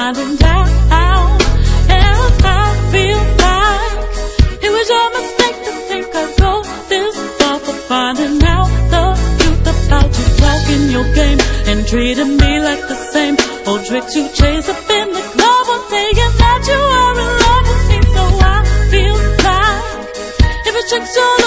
finding out. And I feel like it was your mistake to think I'd go this far for finding out the truth about you, talking your game and treating me like the same old tricks you chase up in the club, or saying that you are in love with me. So I feel like if it's tricks you're